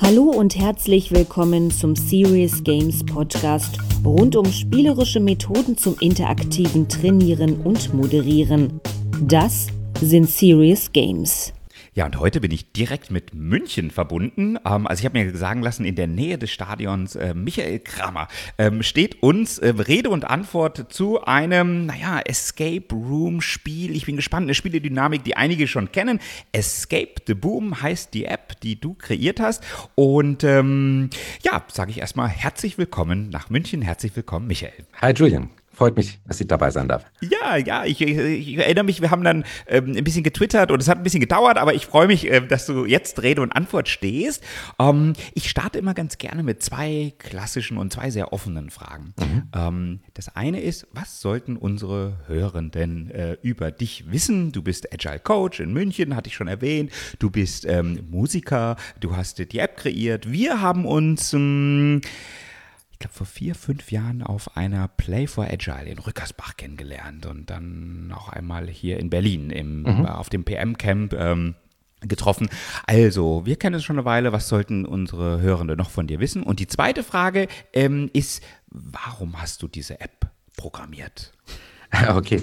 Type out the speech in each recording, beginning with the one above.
Hallo und herzlich willkommen zum Serious Games Podcast rund um spielerische Methoden zum interaktiven Trainieren und Moderieren. Das sind Serious Games. Ja, und heute bin ich direkt mit München verbunden. Also ich habe mir sagen lassen, in der Nähe des Stadions Michael Kramer steht uns Rede und Antwort zu einem, Escape Room Spiel. Ich bin gespannt, eine Spieledynamik, die einige schon kennen. Escape the Boom heißt die App, die du kreiert hast. Und sage ich erstmal herzlich willkommen nach München. Herzlich willkommen, Michael. Hi Julian. Freut mich, dass ich dabei sein darf. Ja, ich erinnere mich, wir haben dann ein bisschen getwittert und es hat ein bisschen gedauert, aber ich freue mich, dass du jetzt Rede und Antwort stehst. Ich starte immer ganz gerne mit zwei klassischen und zwei sehr offenen Fragen. Das eine ist, was sollten unsere Hörenden über dich wissen? Du bist Agile Coach in München, hatte ich schon erwähnt. Du bist Musiker, du hast die App kreiert. Wir haben uns ich glaube, vor 4-5 Jahren auf einer Play for Agile in Rückersbach kennengelernt und dann auch einmal hier in Berlin auf dem PM-Camp getroffen. Also, wir kennen es schon eine Weile. Was sollten unsere Hörende noch von dir wissen? Und die zweite Frage ist, warum hast du diese App programmiert? Okay.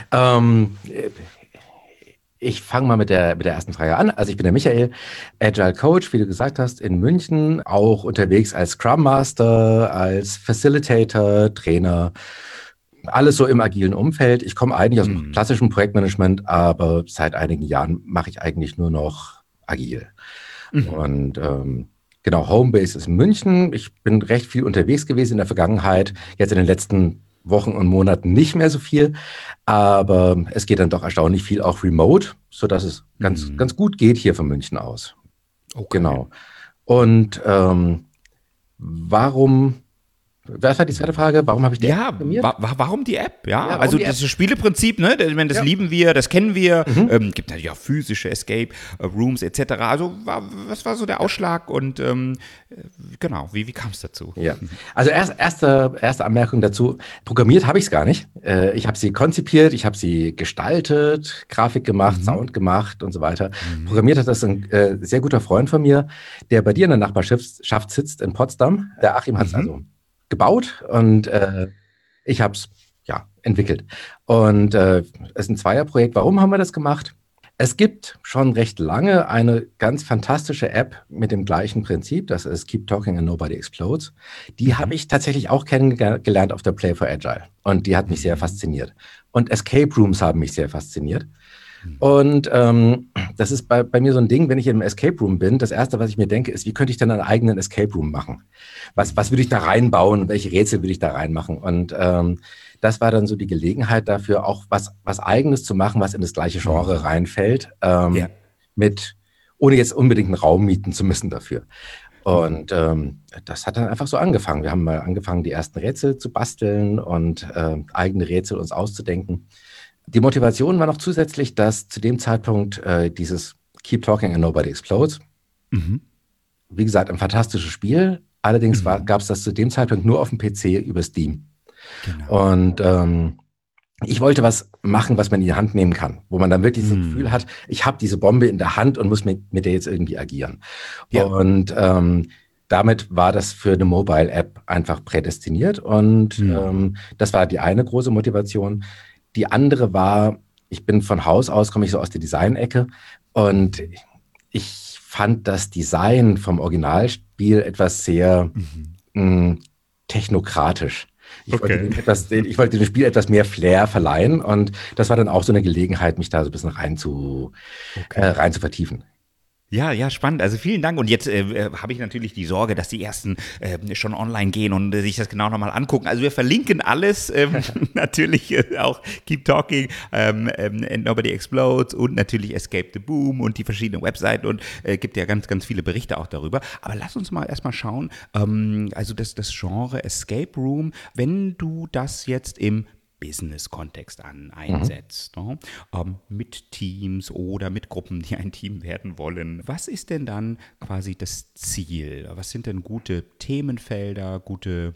Ich fange mal mit der ersten Frage an. Also ich bin der Michael, Agile Coach, wie du gesagt hast, in München, auch unterwegs als Scrum Master, als Facilitator, Trainer, alles so im agilen Umfeld. Ich komme eigentlich aus dem klassischen Projektmanagement, aber seit einigen Jahren mache ich eigentlich nur noch agil. Und genau, Homebase ist in München. Ich bin recht viel unterwegs gewesen in der Vergangenheit, jetzt in den letzten Wochen und Monaten nicht mehr so viel, aber es geht dann doch erstaunlich viel auch remote, sodass es ganz gut geht hier von München aus. Okay. Genau. Und was war die zweite Frage? Warum habe ich die App programmiert? Warum die App? Ja, warum also die das App? Spieleprinzip, ne? Das lieben wir, das kennen wir. Gibt natürlich auch physische Escape Rooms etc. Also was war so der Ausschlag und genau, wie kam es dazu? Ja, also erste Anmerkung dazu. Programmiert habe ich es gar nicht. Ich habe sie konzipiert, ich habe sie gestaltet, Grafik gemacht, Sound gemacht und so weiter. Programmiert hat das ein sehr guter Freund von mir, der bei dir in der Nachbarschaft sitzt in Potsdam. Der Achim hat es also gebaut und ich habe es entwickelt. Und es ist ein Zweierprojekt. Warum haben wir das gemacht? Es gibt schon recht lange eine ganz fantastische App mit dem gleichen Prinzip. Das ist Keep Talking and Nobody Explodes. Die habe ich tatsächlich auch kennengelernt auf der Play for Agile. Und die hat mich sehr fasziniert. Und Escape Rooms haben mich sehr fasziniert. Und das ist bei mir so ein Ding, wenn ich im Escape Room bin, das Erste, was ich mir denke, ist, wie könnte ich denn einen eigenen Escape Room machen? Was würde ich da reinbauen? Welche Rätsel würde ich da reinmachen? Und das war dann so die Gelegenheit dafür, auch was Eigenes zu machen, was in das gleiche Genre reinfällt, ohne jetzt unbedingt einen Raum mieten zu müssen dafür. Und das hat dann einfach so angefangen. Wir haben mal angefangen, die ersten Rätsel zu basteln und eigene Rätsel uns auszudenken. Die Motivation war noch zusätzlich, dass zu dem Zeitpunkt dieses Keep Talking and Nobody Explodes, wie gesagt, ein fantastisches Spiel. Allerdings gab es das zu dem Zeitpunkt nur auf dem PC über Steam. Genau. Und ich wollte was machen, was man in die Hand nehmen kann, wo man dann wirklich das Gefühl hat, ich habe diese Bombe in der Hand und muss mit der jetzt irgendwie agieren. Ja. Und damit war das für eine Mobile-App einfach prädestiniert und das war die eine große Motivation. Die andere war, ich bin von Haus aus, komme ich so aus der Design-Ecke und ich fand das Design vom Originalspiel etwas sehr technokratisch. Ich wollte dem Spiel etwas mehr Flair verleihen und das war dann auch so eine Gelegenheit, mich da so ein bisschen rein zu vertiefen. Ja, spannend. Also vielen Dank. Und jetzt habe ich natürlich die Sorge, dass die ersten schon online gehen und sich das genau nochmal angucken. Also wir verlinken alles, natürlich auch Keep Talking and Nobody Explodes und natürlich Escape the Boom und die verschiedenen Webseiten und gibt ja ganz, ganz viele Berichte auch darüber. Aber lass uns mal erstmal schauen, also das Genre Escape Room, wenn du das jetzt im Business-Kontext einsetzt, ne? Mit Teams oder mit Gruppen, die ein Team werden wollen. Was ist denn dann quasi das Ziel? Was sind denn gute Themenfelder, gute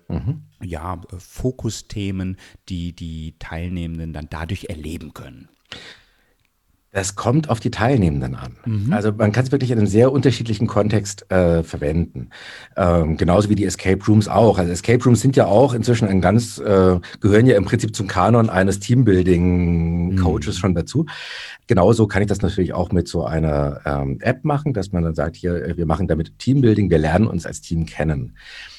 Fokusthemen, die die Teilnehmenden dann dadurch erleben können? Das kommt auf die Teilnehmenden an. Also man kann es wirklich in einem sehr unterschiedlichen Kontext verwenden. Genauso wie die Escape Rooms auch. Also Escape Rooms sind ja auch inzwischen gehören ja im Prinzip zum Kanon eines Teambuilding-Coaches schon dazu. Genauso kann ich das natürlich auch mit so einer App machen, dass man dann sagt, hier, wir machen damit Teambuilding, wir lernen uns als Team kennen.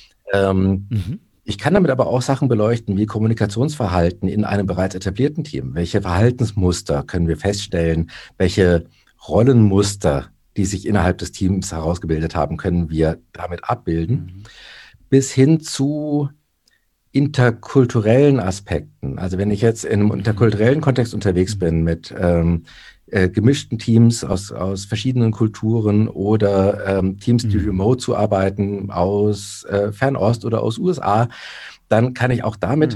Ich kann damit aber auch Sachen beleuchten wie Kommunikationsverhalten in einem bereits etablierten Team. Welche Verhaltensmuster können wir feststellen? Welche Rollenmuster, die sich innerhalb des Teams herausgebildet haben, können wir damit abbilden? Bis hin zu interkulturellen Aspekten. Also wenn ich jetzt in einem interkulturellen Kontext unterwegs bin mit gemischten Teams aus verschiedenen Kulturen oder Teams, die remote zu arbeiten aus Fernost oder aus USA, dann kann ich auch damit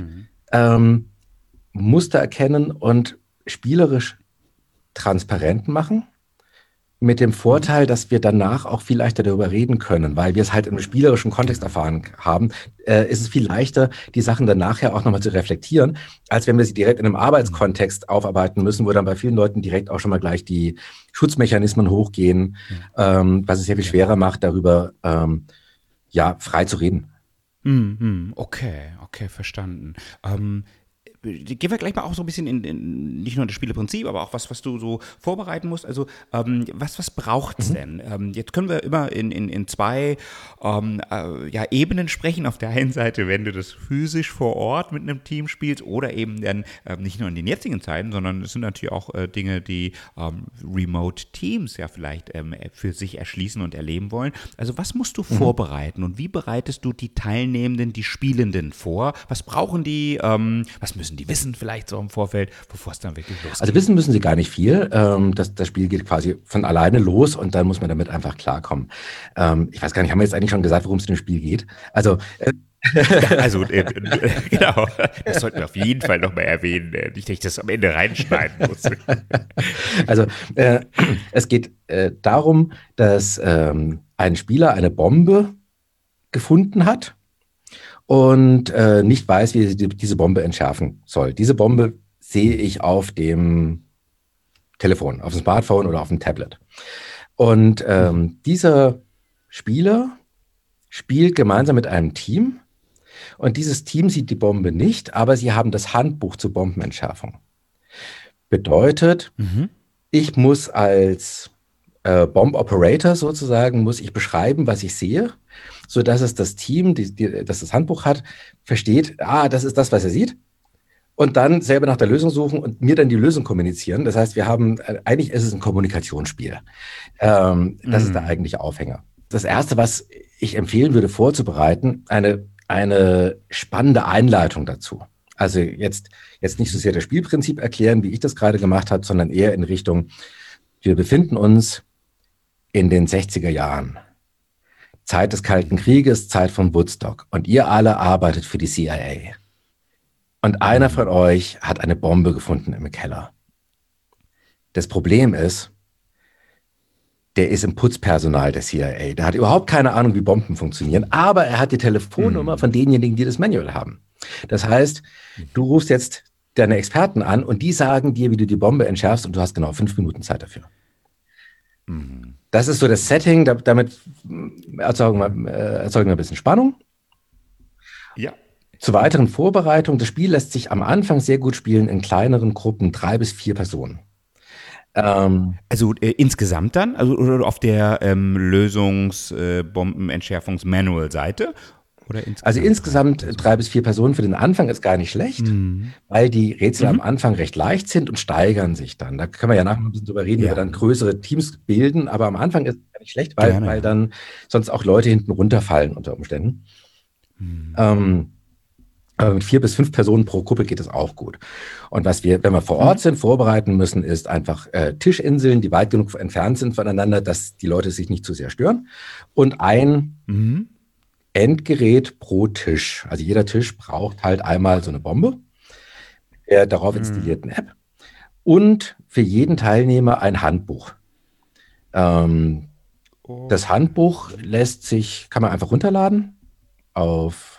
Muster erkennen und spielerisch transparent machen. Mit dem Vorteil, dass wir danach auch viel leichter darüber reden können, weil wir es halt im spielerischen Kontext erfahren haben, ist es viel leichter, die Sachen dann nachher auch nochmal zu reflektieren, als wenn wir sie direkt in einem Arbeitskontext aufarbeiten müssen, wo dann bei vielen Leuten direkt auch schon mal gleich die Schutzmechanismen hochgehen, was es sehr viel schwerer macht, darüber frei zu reden. Okay, verstanden. Gehen wir gleich mal auch so ein bisschen in nicht nur das Spieleprinzip, aber auch was du so vorbereiten musst. Also was braucht es denn? Jetzt können wir immer in zwei Ebenen sprechen. Auf der einen Seite, wenn du das physisch vor Ort mit einem Team spielst oder eben dann nicht nur in den jetzigen Zeiten, sondern es sind natürlich auch Dinge, die Remote Teams ja vielleicht für sich erschließen und erleben wollen. Also was musst du vorbereiten und wie bereitest du die Teilnehmenden, die Spielenden vor? Was brauchen die? Was müssen die wissen vielleicht so im Vorfeld, bevor es dann wirklich losgeht? Also wissen müssen sie gar nicht viel. Das Spiel geht quasi von alleine los und dann muss man damit einfach klarkommen. Ich weiß gar nicht, haben wir jetzt eigentlich schon gesagt, worum es in dem Spiel geht? Also genau. Das sollten wir auf jeden Fall nochmal erwähnen. Nicht, dass ich das am Ende reinschneiden muss. Also es geht darum, dass ein Spieler eine Bombe gefunden hat und nicht weiß, wie er diese Bombe entschärfen soll. Diese Bombe sehe ich auf dem Telefon, auf dem Smartphone oder auf dem Tablet. Und dieser Spieler spielt gemeinsam mit einem Team und dieses Team sieht die Bombe nicht, aber sie haben das Handbuch zur Bombenentschärfung. Bedeutet, ich muss als Bomb Operator sozusagen, muss ich beschreiben, was ich sehe, sodass es das Team, das das Handbuch hat, versteht, das ist das, was er sieht, und dann selber nach der Lösung suchen und mir dann die Lösung kommunizieren. Das heißt, eigentlich ist es ein Kommunikationsspiel. Das ist der eigentliche Aufhänger. Das Erste, was ich empfehlen würde vorzubereiten, eine spannende Einleitung dazu. Also jetzt nicht so sehr das Spielprinzip erklären, wie ich das gerade gemacht habe, sondern eher in Richtung, wir befinden uns in den 60er Jahren. Zeit des Kalten Krieges, Zeit von Woodstock. Und ihr alle arbeitet für die CIA. Und einer von euch hat eine Bombe gefunden im Keller. Das Problem ist, der ist im Putzpersonal der CIA. Der hat überhaupt keine Ahnung, wie Bomben funktionieren, aber er hat die Telefonnummer von denjenigen, die das Manual haben. Das heißt, du rufst jetzt deine Experten an und die sagen dir, wie du die Bombe entschärfst und du hast genau 5 Minuten Zeit dafür. Das ist so das Setting, damit erzeugen wir ein bisschen Spannung. Ja. Zur weiteren Vorbereitung, das Spiel lässt sich am Anfang sehr gut spielen in kleineren Gruppen, 3 bis 4 Personen. Also insgesamt dann? Also oder auf der Bombenentschärfungs-Manual-Seite? Also insgesamt 3 bis 4 Personen für den Anfang ist gar nicht schlecht, weil die Rätsel am Anfang recht leicht sind und steigern sich dann. Da können wir ja nachher ein bisschen drüber reden, wie wir dann größere Teams bilden, aber am Anfang ist es gar nicht schlecht, weil dann sonst auch Leute hinten runterfallen unter Umständen. Aber mit 4 bis 5 Personen pro Gruppe geht es auch gut. Und was wir, wenn wir vor Ort sind, vorbereiten müssen, ist einfach Tischinseln, die weit genug entfernt sind voneinander, dass die Leute sich nicht zu sehr stören. Und ein Endgerät pro Tisch. Also jeder Tisch braucht halt einmal so eine Bombe, der darauf installierten App und für jeden Teilnehmer ein Handbuch. Das Handbuch kann man einfach runterladen auf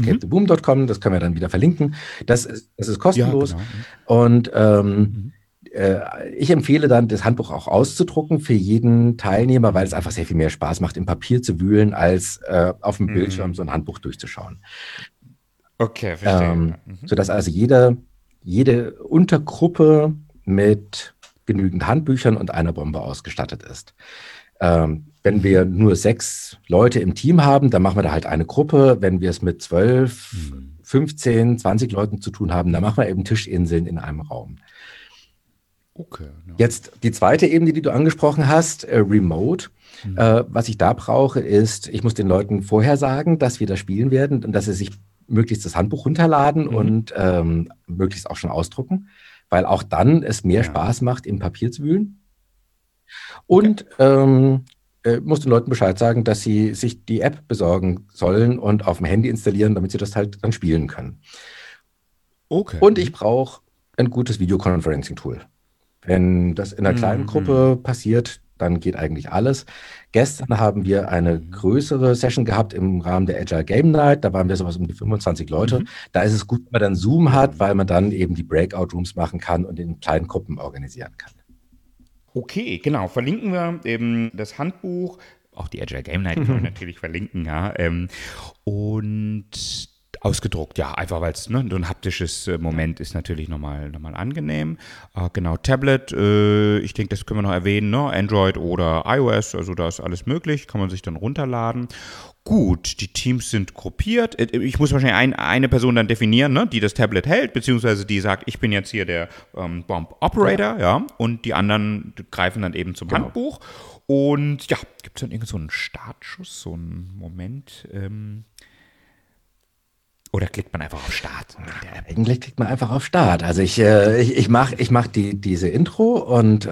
escapetheboom.com, das können wir dann wieder verlinken. Das ist kostenlos. Ja, genau. Und ich empfehle dann, das Handbuch auch auszudrucken für jeden Teilnehmer, weil es einfach sehr viel mehr Spaß macht, im Papier zu wühlen, als auf dem Bildschirm so ein Handbuch durchzuschauen. Okay, verstehe. Sodass also jede Untergruppe mit genügend Handbüchern und einer Bombe ausgestattet ist. Wenn wir nur 6 Leute im Team haben, dann machen wir da halt eine Gruppe. Wenn wir es mit 12, 15, 20 Leuten zu tun haben, dann machen wir eben Tischinseln in einem Raum. Okay. Ja. Jetzt die zweite Ebene, die du angesprochen hast, Remote. Was ich da brauche, ist, ich muss den Leuten vorher sagen, dass wir das spielen werden und dass sie sich möglichst das Handbuch runterladen und möglichst auch schon ausdrucken, weil auch dann es mehr Spaß macht, im Papier zu wühlen. Und muss den Leuten Bescheid sagen, dass sie sich die App besorgen sollen und auf dem Handy installieren, damit sie das halt dann spielen können. Okay. Und ich brauche ein gutes Videoconferencing-Tool. Wenn das in einer kleinen Gruppe passiert, dann geht eigentlich alles. Gestern haben wir eine größere Session gehabt im Rahmen der Agile Game Night. Da waren wir sowas um die 25 Leute. Da ist es gut, wenn man dann Zoom hat, weil man dann eben die Breakout-Rooms machen kann und in kleinen Gruppen organisieren kann. Okay, genau. Verlinken wir eben das Handbuch. Auch die Agile Game Night können wir natürlich verlinken, ja. Und ausgedruckt, ja, einfach weil es so ein haptisches Moment ist natürlich nochmal angenehm. Genau, Tablet, ich denke, das können wir noch erwähnen, ne? Android oder iOS, also da ist alles möglich, kann man sich dann runterladen. Gut, die Teams sind gruppiert. Ich muss wahrscheinlich eine Person dann definieren, ne, die das Tablet hält, beziehungsweise die sagt, ich bin jetzt hier der Bomb Operator, ja, und die anderen greifen dann eben zum Handbuch. Und ja, gibt es dann irgend so einen Startschuss, so einen Moment, oder klickt man einfach auf Start? Eigentlich klickt man einfach auf Start. Also ich mach diese Intro und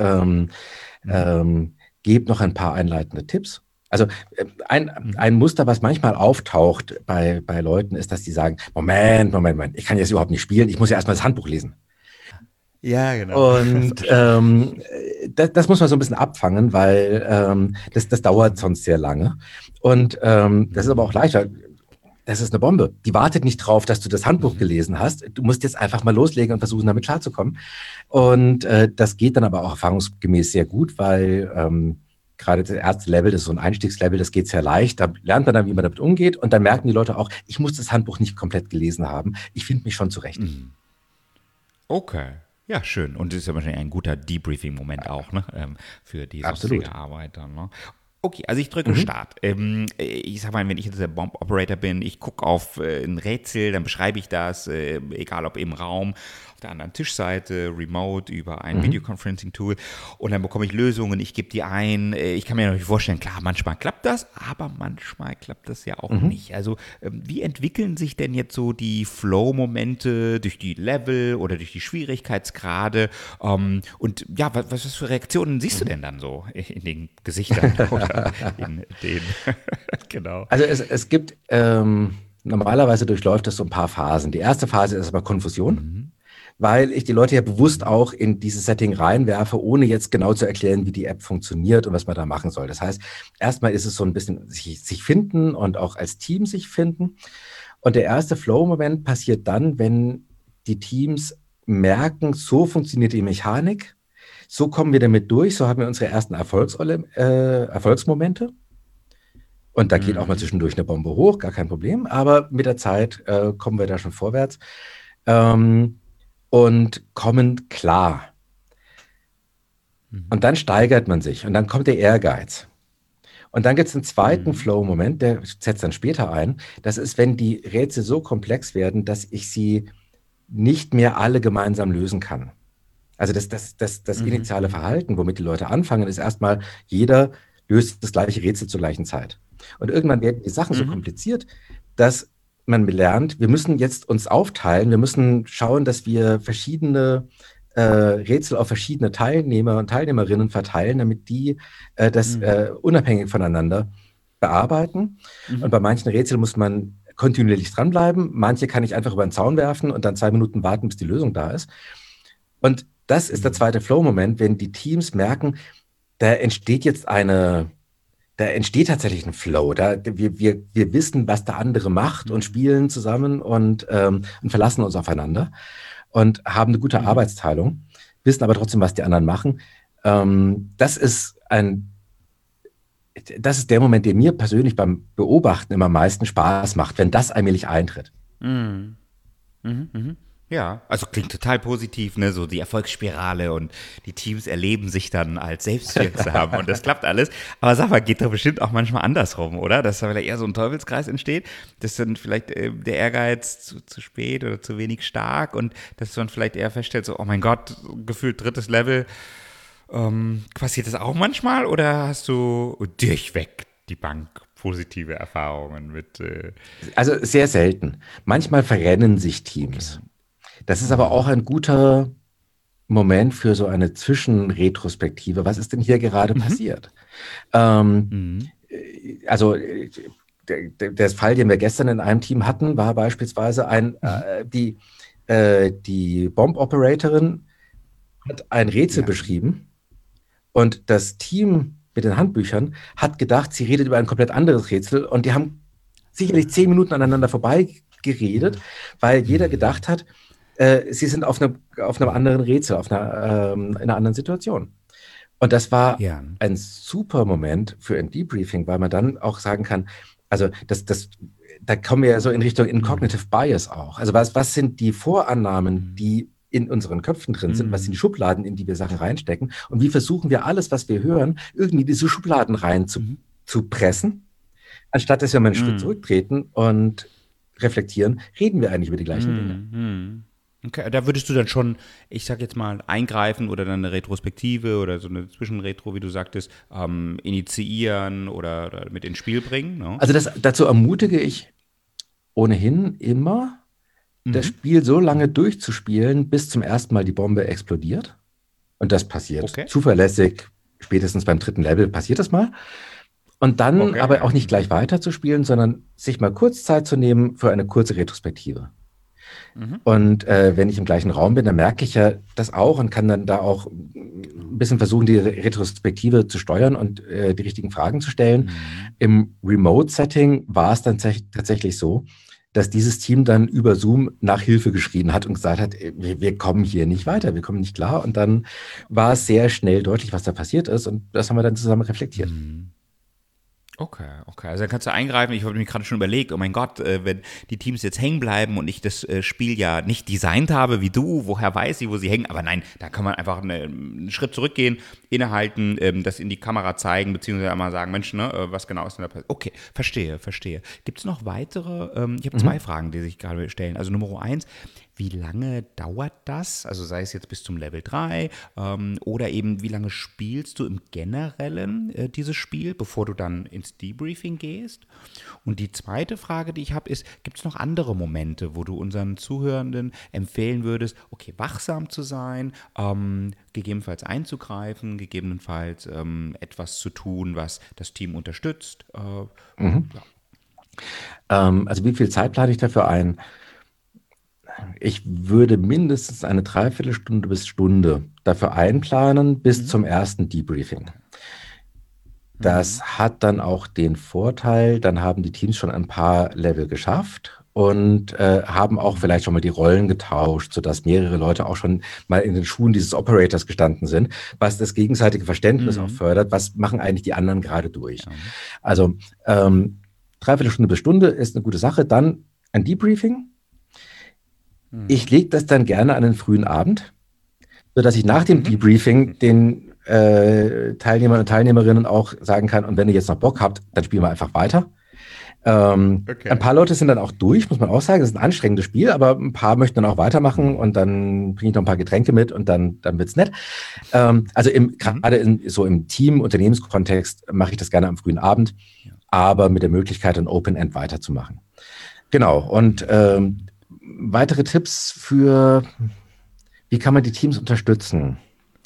gebe noch ein paar einleitende Tipps. Also ein Muster, was manchmal auftaucht bei Leuten, ist, dass die sagen, Moment, ich kann jetzt überhaupt nicht spielen, ich muss ja erstmal das Handbuch lesen. Ja, genau. Und das muss man so ein bisschen abfangen, weil das dauert sonst sehr lange. Und das ist aber auch leichter. Das ist eine Bombe. Die wartet nicht drauf, dass du das Handbuch gelesen hast. Du musst jetzt einfach mal loslegen und versuchen, damit klarzukommen. Und das geht dann aber auch erfahrungsgemäß sehr gut, weil gerade das erste Level, das ist so ein Einstiegslevel, das geht sehr leicht. Da lernt man dann, wie man damit umgeht. Und dann merken die Leute auch, ich muss das Handbuch nicht komplett gelesen haben. Ich finde mich schon zurecht. Okay. Ja, schön. Und das ist ja wahrscheinlich ein guter Debriefing-Moment auch, ne? Für die sonstige Arbeit dann, ne? Okay, also ich drücke Start. Ich sag mal, wenn ich jetzt der Bomb Operator bin, ich gucke auf ein Rätsel, dann beschreibe ich das, egal ob im Raum, auf der anderen Tischseite, remote, über ein Videoconferencing-Tool, und dann bekomme ich Lösungen, ich gebe die ein. Ich kann mir natürlich vorstellen, klar, manchmal klappt das, aber manchmal klappt das ja auch nicht. Also wie entwickeln sich denn jetzt so die Flow-Momente durch die Level oder durch die Schwierigkeitsgrade? Und ja, was für Reaktionen siehst du denn dann so in den Gesichtern oder in den, genau. Also es gibt, normalerweise durchläuft das so ein paar Phasen. Die erste Phase ist erstmal Konfusion, weil ich die Leute ja bewusst auch in dieses Setting reinwerfe, ohne jetzt genau zu erklären, wie die App funktioniert und was man da machen soll. Das heißt, erstmal ist es so ein bisschen sich finden und auch als Team sich finden. Und der erste Flow-Moment passiert dann, wenn die Teams merken, so funktioniert die Mechanik, so kommen wir damit durch, so haben wir unsere ersten Erfolgsmomente. Und da geht auch mal zwischendurch eine Bombe hoch, gar kein Problem. Aber mit der Zeit kommen wir da schon vorwärts und kommen klar. Und dann steigert man sich und dann kommt der Ehrgeiz. Und dann gibt es einen zweiten Flow-Moment, der setzt dann später ein. Das ist, wenn die Rätsel so komplex werden, dass ich sie nicht mehr alle gemeinsam lösen kann. Also das initiale Verhalten, womit die Leute anfangen, ist erstmal, jeder löst das gleiche Rätsel zur gleichen Zeit. Und irgendwann werden die Sachen so kompliziert, dass man lernt, wir müssen jetzt uns aufteilen, wir müssen schauen, dass wir verschiedene Rätsel auf verschiedene Teilnehmer und Teilnehmerinnen verteilen, damit die das unabhängig voneinander bearbeiten. Und bei manchen Rätseln muss man kontinuierlich dranbleiben. Manche kann ich einfach über den Zaun werfen und dann 2 Minuten warten, bis die Lösung da ist. Und das ist der zweite Flow-Moment, wenn die Teams merken, da entsteht tatsächlich ein Flow. Wir wissen, was der andere macht und spielen zusammen und verlassen uns aufeinander und haben eine gute Arbeitsteilung. wissen aber trotzdem, was die anderen machen. Das ist der Moment, der mir persönlich beim Beobachten immer am meisten Spaß macht, wenn das allmählich eintritt. Mhm. Mhm, mhm. Ja, also klingt total positiv, ne? So die Erfolgsspirale und die Teams erleben sich dann als selbstwirksam und das klappt alles. Aber sag mal, geht doch bestimmt auch manchmal andersrum, oder? Dass da vielleicht eher so ein Teufelskreis entsteht, dass dann vielleicht der Ehrgeiz zu spät oder zu wenig stark und dass man vielleicht eher feststellt, so, oh mein Gott, gefühlt drittes Level. Passiert das auch manchmal oder hast du durchweg die Bank positive Erfahrungen mit? Also sehr selten. Manchmal verrennen sich Teams. Das ist aber auch ein guter Moment für so eine Zwischenretrospektive. Was ist denn hier gerade passiert? Ähm, Mhm. also der Fall, den wir gestern in einem Team hatten, war beispielsweise die Bomb-Operatorin hat ein Rätsel Ja. beschrieben und das Team mit den Handbüchern hat gedacht, sie redet über ein komplett anderes Rätsel und die haben sicherlich 10 Minuten aneinander vorbei geredet, weil jeder gedacht hat, sie sind auf einem anderen Rätsel, in einer anderen Situation. Und das war Ja. ein super Moment für ein Debriefing, weil man dann auch sagen kann, also da kommen wir ja so in Richtung in Cognitive Bias auch. Also was sind die Vorannahmen, die in unseren Köpfen drin sind? Was sind die Schubladen, in die wir Sachen reinstecken? Und wie versuchen wir alles, was wir hören, irgendwie in diese Schubladen rein zu pressen? Anstatt dass wir mal einen Schritt Mhm. zurücktreten und reflektieren, reden wir eigentlich über die gleichen Dinge. Mhm. Okay, da würdest du dann schon, ich sag jetzt mal, eingreifen oder dann eine Retrospektive oder so eine Zwischenretro, wie du sagtest, initiieren oder mit ins Spiel bringen, ne? Also dazu ermutige ich ohnehin immer, das Mhm. Spiel so lange durchzuspielen, bis zum ersten Mal die Bombe explodiert. Und das passiert Okay. zuverlässig, spätestens beim dritten Level passiert das mal. Und dann Okay, aber ja. auch nicht gleich weiterzuspielen, sondern sich mal kurz Zeit zu nehmen für eine kurze Retrospektive. Mhm. Und wenn ich im gleichen Raum bin, dann merke ich ja das auch und kann dann da auch ein bisschen versuchen, die Retrospektive zu steuern und die richtigen Fragen zu stellen. Mhm. Im Remote-Setting war es dann tatsächlich so, dass dieses Team dann über Zoom nach Hilfe geschrien hat und gesagt hat, wir kommen hier nicht weiter, wir kommen nicht klar. Und dann war es sehr schnell deutlich, was da passiert ist. Und das haben wir dann zusammen reflektiert. Mhm. Okay, okay. Also dann kannst du eingreifen. Ich habe mir gerade schon überlegt, oh mein Gott, wenn die Teams jetzt hängen bleiben und ich das Spiel ja nicht designt habe wie du, woher weiß ich, wo sie hängen? Aber nein, da kann man einfach einen Schritt zurückgehen, innehalten, das in die Kamera zeigen, beziehungsweise einmal sagen, Mensch, ne, was genau ist denn da passiert? Okay, verstehe, verstehe. Gibt es noch weitere? Ich habe zwei Mhm. Fragen, die sich gerade stellen. Also Nummer eins, wie lange dauert das? Also sei es jetzt bis zum Level 3 oder eben wie lange spielst du im Generellen dieses Spiel, bevor du dann ins Debriefing gehst? Und die zweite Frage, die ich habe, ist, gibt es noch andere Momente, wo du unseren Zuhörenden empfehlen würdest, okay, wachsam zu sein, gegebenenfalls einzugreifen, gegebenenfalls etwas zu tun, was das Team unterstützt? Mhm. Ja. Also wie viel Zeit plane ich dafür ein? Ich würde mindestens eine Dreiviertelstunde bis Stunde dafür einplanen bis Mhm. zum ersten Debriefing. Okay. Das Mhm. hat dann auch den Vorteil, dann haben die Teams schon ein paar Level geschafft und haben auch Mhm. vielleicht schon mal die Rollen getauscht, sodass mehrere Leute auch schon mal in den Schuhen dieses Operators gestanden sind, was das gegenseitige Verständnis auch Mhm. fördert, was machen eigentlich die anderen gerade durch. Ja. Also Mhm. Dreiviertelstunde bis Stunde ist eine gute Sache. Dann ein Debriefing. Ich Mhm. lege das dann gerne an den frühen Abend, sodass ich nach dem Mhm. Debriefing den Teilnehmern und Teilnehmerinnen auch sagen kann, und wenn ihr jetzt noch Bock habt, dann spielen wir einfach weiter. Ein Okay. paar Leute sind dann auch durch, muss man auch sagen. Das ist ein anstrengendes Spiel, aber ein paar möchten dann auch weitermachen und dann bringe ich noch ein paar Getränke mit und dann wird's nett. Also Mhm. gerade so im Team, Unternehmenskontext mache ich das gerne am frühen Abend, Ja. aber mit der Möglichkeit, ein Open End weiterzumachen. Genau. Und weitere Tipps für, wie kann man die Teams unterstützen?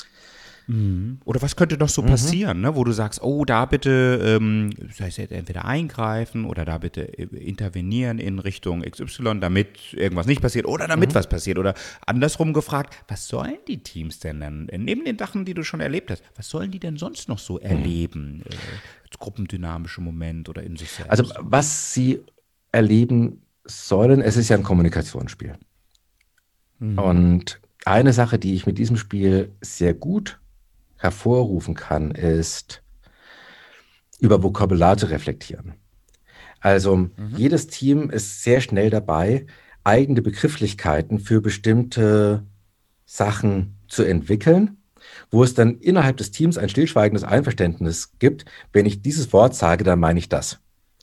Mhm. Oder was könnte noch so Mhm. passieren, ne? Wo du sagst, oh, da bitte, sei es jetzt entweder eingreifen oder da bitte intervenieren in Richtung XY, damit irgendwas nicht passiert oder damit Mhm. was passiert. Oder andersrum gefragt, was sollen die Teams denn dann, neben den Sachen, die du schon erlebt hast, was sollen die denn sonst noch so Mhm. erleben? Als gruppendynamische Moment oder in sich Also selbst? was Sie erleben sollen, es ist ja ein Kommunikationsspiel. Mhm. Und Eine Sache, die ich mit diesem Spiel sehr gut hervorrufen kann, ist, über Vokabular zu reflektieren. Also jedes Team ist sehr schnell dabei, eigene Begrifflichkeiten für bestimmte Sachen zu entwickeln, wo es dann innerhalb des Teams ein stillschweigendes Einverständnis gibt. Wenn ich dieses Wort sage, dann meine ich das.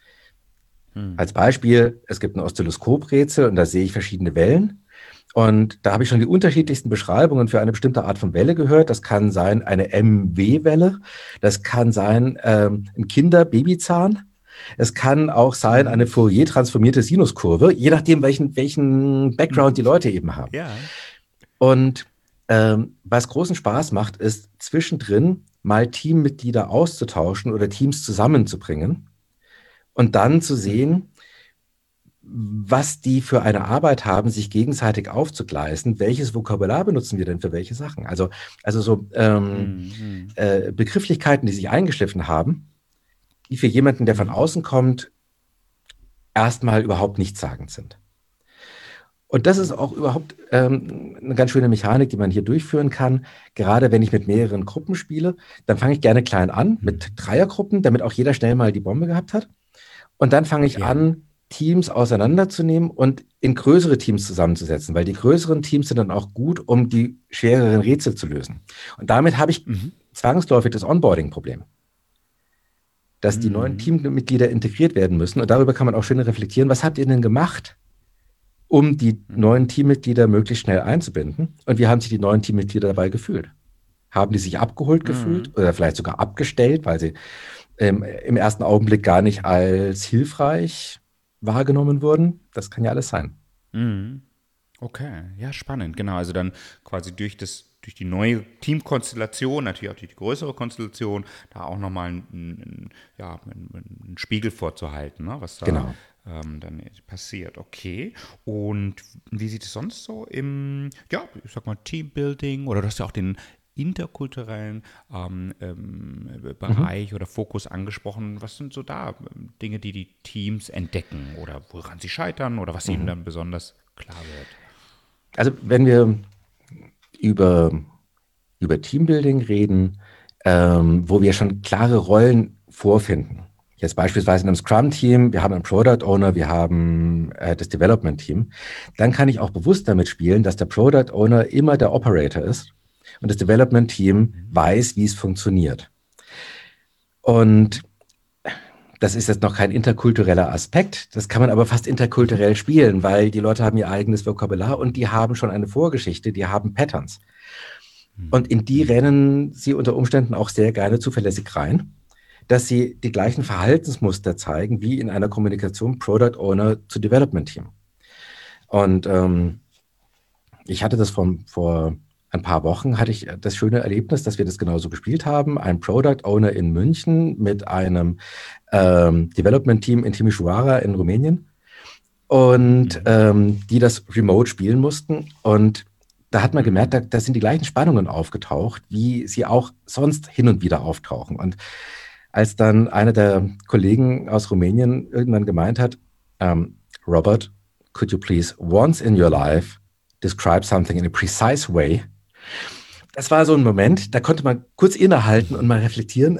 Als Beispiel, es gibt ein Oszilloskoprätsel und da sehe ich verschiedene Wellen. Und da habe ich schon die unterschiedlichsten Beschreibungen für eine bestimmte Art von Welle gehört. Das kann sein eine MW-Welle, das kann sein ein Kinder-Babyzahn, es kann auch sein eine Fourier-transformierte Sinuskurve, je nachdem, welchen Background die Leute eben haben. Ja. Und was großen Spaß macht, ist zwischendrin mal Teammitglieder auszutauschen oder Teams zusammenzubringen und dann zu sehen, was die für eine Arbeit haben, sich gegenseitig aufzugleisen. Welches Vokabular benutzen wir denn für welche Sachen? Also so Begrifflichkeiten, die sich eingeschliffen haben, die für jemanden, der von außen kommt, erstmal überhaupt nichtssagend sind. Und das ist auch überhaupt eine ganz schöne Mechanik, die man hier durchführen kann. Gerade wenn ich mit mehreren Gruppen spiele, dann fange ich gerne klein an mit Dreiergruppen, damit auch jeder schnell mal die Bombe gehabt hat. Und dann fange ich an, Teams auseinanderzunehmen und in größere Teams zusammenzusetzen, weil die größeren Teams sind dann auch gut, um die schwereren Rätsel zu lösen. Und damit habe ich zwangsläufig das Onboarding-Problem, dass die neuen Teammitglieder integriert werden müssen. Und darüber kann man auch schön reflektieren. Was habt ihr denn gemacht, um die neuen Teammitglieder möglichst schnell einzubinden? Und wie haben sich die neuen Teammitglieder dabei gefühlt? Haben die sich abgeholt gefühlt oder vielleicht sogar abgestellt, weil sie im ersten Augenblick gar nicht als hilfreich wahrgenommen wurden? Das kann ja alles sein. Okay, ja, spannend. Genau, also dann quasi durch die neue Teamkonstellation, natürlich auch durch die größere Konstellation, da auch nochmal einen Spiegel vorzuhalten, ne, was da dann passiert. Okay. Und wie sieht es sonst so im, ich sag mal, Teambuilding, oder du hast ja auch den interkulturellen Bereich oder Fokus angesprochen. Was sind so da Dinge, die die Teams entdecken oder woran sie scheitern oder was ihnen dann besonders klar wird? Also wenn wir über Teambuilding reden, wo wir schon klare Rollen vorfinden. Jetzt beispielsweise in einem Scrum-Team, wir haben einen Product Owner, wir haben das Development-Team. Dann kann ich auch bewusst damit spielen, dass der Product Owner immer der Operator ist und das Development-Team weiß, wie es funktioniert. Und das ist jetzt noch kein interkultureller Aspekt, das kann man aber fast interkulturell spielen, weil die Leute haben ihr eigenes Vokabular und die haben schon eine Vorgeschichte, die haben Patterns. Und in die rennen sie unter Umständen auch sehr gerne zuverlässig rein, dass sie die gleichen Verhaltensmuster zeigen wie in einer Kommunikation Product Owner zu Development Team. Und ich hatte das vor ein paar Wochen, hatte ich das schöne Erlebnis, dass wir das genauso gespielt haben. Ein Product Owner in München mit einem Development Team in Timișoara in Rumänien und die das remote spielen mussten. Und da hat man gemerkt, da sind die gleichen Spannungen aufgetaucht, wie sie auch sonst hin und wieder auftauchen. Und als dann einer der Kollegen aus Rumänien irgendwann gemeint hat, Robert, could you please once in your life describe something in a precise way? Das war so ein Moment, da konnte man kurz innehalten und mal reflektieren.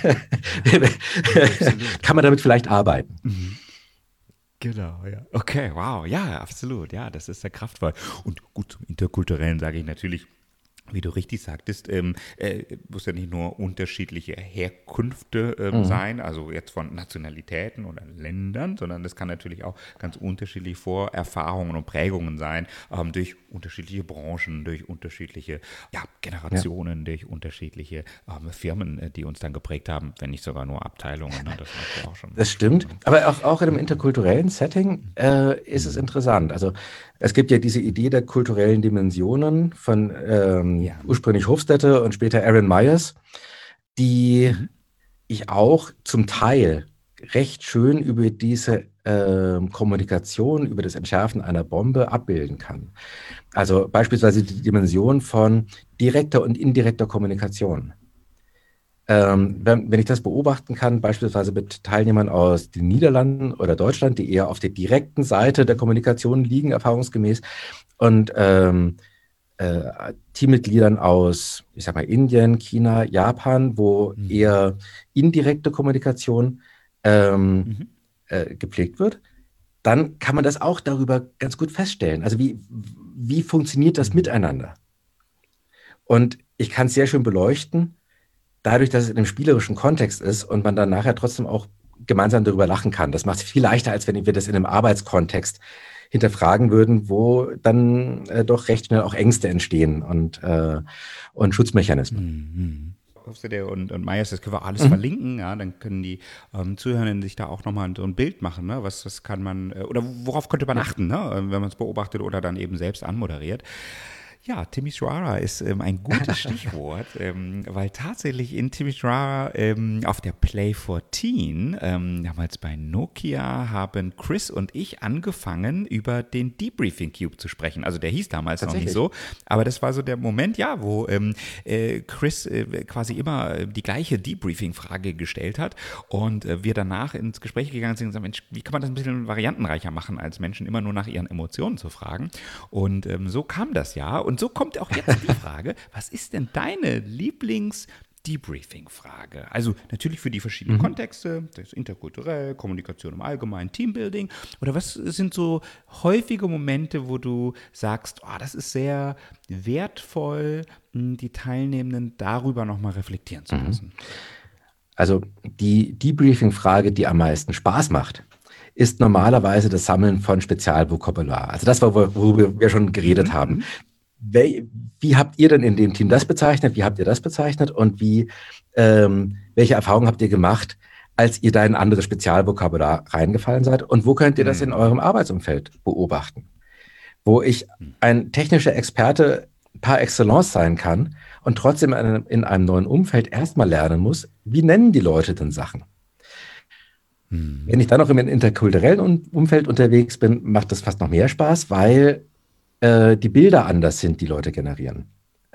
Kann man damit vielleicht arbeiten? Genau, ja. Okay, wow, ja, absolut, ja, das ist sehr kraftvoll. Und gut, zum Interkulturellen sage ich natürlich, wie du richtig sagtest, muss ja nicht nur unterschiedliche Herkünfte sein, also jetzt von Nationalitäten oder Ländern, sondern das kann natürlich auch ganz unterschiedliche Vorerfahrungen und Prägungen sein, durch unterschiedliche Branchen, durch unterschiedliche Generationen, durch unterschiedliche Firmen, die uns dann geprägt haben, wenn nicht sogar nur Abteilungen. Ne? Das macht ja auch schon. Das stimmt, aber auch in einem interkulturellen Setting ist es interessant. Also es gibt ja diese Idee der kulturellen Dimensionen von ursprünglich Hofstadter und später Aaron Myers, die ich auch zum Teil recht schön über diese Kommunikation, über das Entschärfen einer Bombe abbilden kann. Also beispielsweise die Dimension von direkter und indirekter Kommunikation. Wenn ich das beobachten kann, beispielsweise mit Teilnehmern aus den Niederlanden oder Deutschland, die eher auf der direkten Seite der Kommunikation liegen, erfahrungsgemäß, und Teammitgliedern aus, ich sag mal, Indien, China, Japan, wo eher indirekte Kommunikation gepflegt wird, dann kann man das auch darüber ganz gut feststellen. Also wie funktioniert das miteinander? Und ich kann es sehr schön beleuchten, dadurch, dass es in einem spielerischen Kontext ist und man dann nachher trotzdem auch gemeinsam darüber lachen kann. Das macht es viel leichter, als wenn wir das in einem Arbeitskontext hinterfragen würden, wo dann doch recht schnell auch Ängste entstehen und Schutzmechanismen. Und Meyers, das können wir alles verlinken, ja, dann können die Zuhörenden sich da auch nochmal so ein Bild machen, ne? Was kann man, oder worauf könnte man achten, ne? Wenn man es beobachtet oder dann eben selbst anmoderiert. Ja, Timisoara ist ein gutes Stichwort, weil tatsächlich in Timisoara auf der Play 14, damals bei Nokia, haben Chris und ich angefangen, über den Debriefing Cube zu sprechen. Also der hieß damals noch nicht so, aber das war so der Moment, ja, wo Chris quasi immer die gleiche Debriefing-Frage gestellt hat und wir danach ins Gespräch gegangen sind und gesagt, Mensch, wie kann man das ein bisschen variantenreicher machen, als Menschen immer nur nach ihren Emotionen zu fragen? Und so kam das ja. Und so kommt auch jetzt die Frage, was ist denn deine Lieblings-Debriefing-Frage? Also natürlich für die verschiedenen Kontexte, das ist interkulturell, Kommunikation im Allgemeinen, Teambuilding. Oder was sind so häufige Momente, wo du sagst, oh, das ist sehr wertvoll, die Teilnehmenden darüber nochmal reflektieren zu lassen? Also die Debriefing-Frage, die am meisten Spaß macht, ist normalerweise das Sammeln von Spezialvokabular. Also das war, worüber wir schon geredet haben. Wie habt ihr denn in dem Team das bezeichnet? Wie habt ihr das bezeichnet? Und welche Erfahrungen habt ihr gemacht, als ihr da in anderes Spezialvokabular reingefallen seid? Und wo könnt ihr das in eurem Arbeitsumfeld beobachten? Wo ich ein technischer Experte par excellence sein kann und trotzdem in einem neuen Umfeld erstmal lernen muss, wie nennen die Leute denn Sachen? Wenn ich dann noch im interkulturellen Umfeld unterwegs bin, macht das fast noch mehr Spaß, weil die Bilder anders sind, die Leute generieren.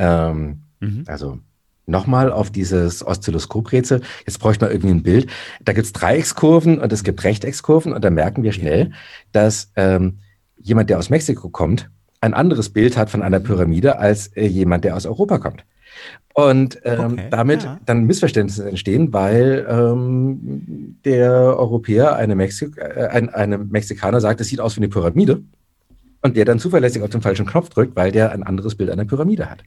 Also nochmal auf dieses Oszilloskoprätsel. Jetzt bräuchte man irgendwie ein Bild. Da gibt es Dreieckskurven und es gibt Rechteckskurven und da merken wir schnell, dass jemand, der aus Mexiko kommt, ein anderes Bild hat von einer Pyramide als jemand, der aus Europa kommt. Und damit dann Missverständnisse entstehen, weil der Europäer, einem Mexikaner sagt, es sieht aus wie eine Pyramide. Und der dann zuverlässig auf den falschen Knopf drückt, weil der ein anderes Bild einer Pyramide hat.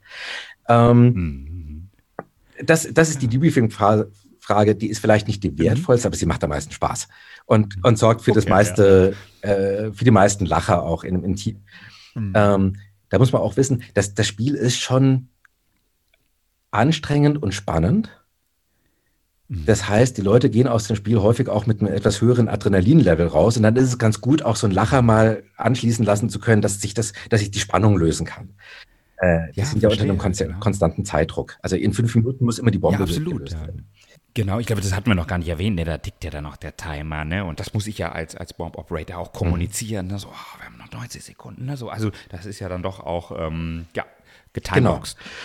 Das ist die Debriefing-Frage, die ist vielleicht nicht die wertvollste, aber sie macht am meisten Spaß. Und sorgt für das meiste, für die meisten Lacher auch im Team. Da muss man auch wissen, dass das Spiel ist schon anstrengend und spannend. Das heißt, die Leute gehen aus dem Spiel häufig auch mit einem etwas höheren Adrenalinlevel raus und dann ist es ganz gut, auch so einen Lacher mal anschließen lassen zu können, dass ich die Spannung lösen kann. Die sind ja unter einem konstanten Zeitdruck. Also in 5 Minuten muss immer die Bombe gelöst werden. Genau, ich glaube, das hatten wir noch gar nicht erwähnt, ne? Da tickt ja dann noch der Timer, ne? Und das muss ich ja als Bomb Operator auch kommunizieren, ne? So, wir haben noch 90 Sekunden, ne? So, also das ist ja dann doch auch, getimeboxt. Genau.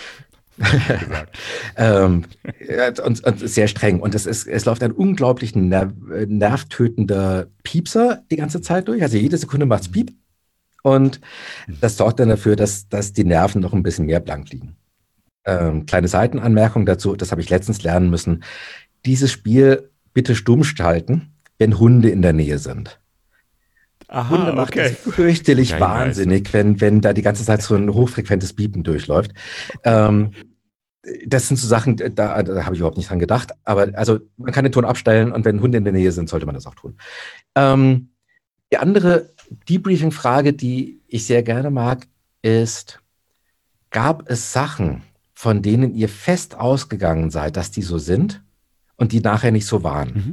Und sehr streng. Und es läuft ein unglaublich nervtötender Piepser die ganze Zeit durch. Also jede Sekunde macht es Piep. Und das sorgt dann dafür, dass die Nerven noch ein bisschen mehr blank liegen. Kleine Seitenanmerkung dazu, das habe ich letztens lernen müssen. Dieses Spiel bitte stumm schalten, wenn Hunde in der Nähe sind. Hunde macht das fürchterlich wahnsinnig, wenn da die ganze Zeit so ein hochfrequentes Piepen durchläuft. Das sind so Sachen, da habe ich überhaupt nicht dran gedacht. Aber also man kann den Ton abstellen und wenn Hunde in der Nähe sind, sollte man das auch tun. Die andere Debriefing-Frage, die ich sehr gerne mag, ist, gab es Sachen, von denen ihr fest ausgegangen seid, dass die so sind und die nachher nicht so waren?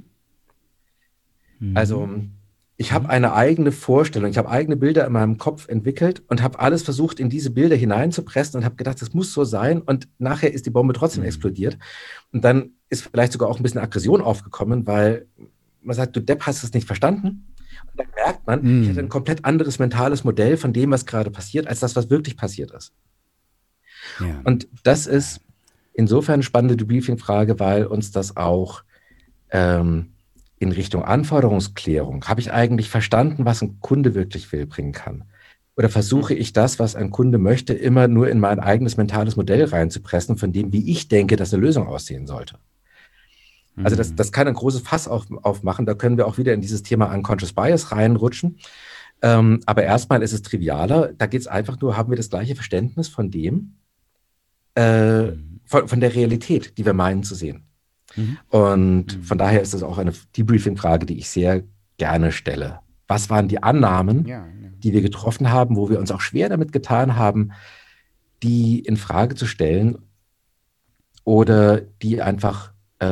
Also ich habe eine eigene Vorstellung, ich habe eigene Bilder in meinem Kopf entwickelt und habe alles versucht, in diese Bilder hineinzupressen und habe gedacht, das muss so sein und nachher ist die Bombe trotzdem explodiert. Und dann ist vielleicht sogar auch ein bisschen Aggression aufgekommen, weil man sagt, du Depp, hast es nicht verstanden. Und dann merkt man, ich hatte ein komplett anderes mentales Modell von dem, was gerade passiert, als das, was wirklich passiert ist. Ja. Und das ist insofern eine spannende Debriefing-Frage, weil uns das auch in Richtung Anforderungsklärung, habe ich eigentlich verstanden, was ein Kunde wirklich will, bringen kann. Oder versuche ich das, was ein Kunde möchte, immer nur in mein eigenes mentales Modell reinzupressen, von dem, wie ich denke, dass eine Lösung aussehen sollte? Also das kann ein großes Fass aufmachen. Da können wir auch wieder in dieses Thema Unconscious Bias reinrutschen. Aber erstmal ist es trivialer. Da geht es einfach nur, haben wir das gleiche Verständnis von dem, von der Realität, die wir meinen zu sehen. Und von daher ist das auch eine Debriefing-Frage, die ich sehr gerne stelle. Was waren die Annahmen, die wir getroffen haben, wo wir uns auch schwer damit getan haben, die in Frage zu stellen oder die einfach